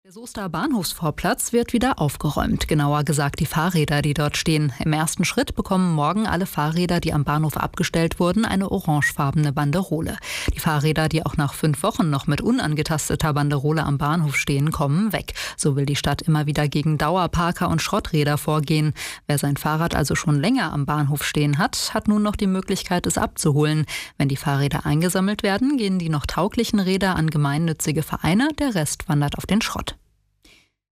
Der Soester Bahnhofsvorplatz wird wieder aufgeräumt, genauer gesagt die Fahrräder, die dort stehen. Im ersten Schritt bekommen morgen alle Fahrräder, die am Bahnhof abgestellt wurden, eine orangefarbene Banderole. Die Fahrräder, die auch nach 5 Wochen noch mit unangetasteter Banderole am Bahnhof stehen, kommen weg. So will die Stadt immer wieder gegen Dauerparker und Schrotträder vorgehen. Wer sein Fahrrad also schon länger am Bahnhof stehen hat, hat nun noch die Möglichkeit, es abzuholen. Wenn die Fahrräder eingesammelt werden, gehen die noch tauglichen Räder an gemeinnützige Vereine, der Rest wandert auf den Schrott.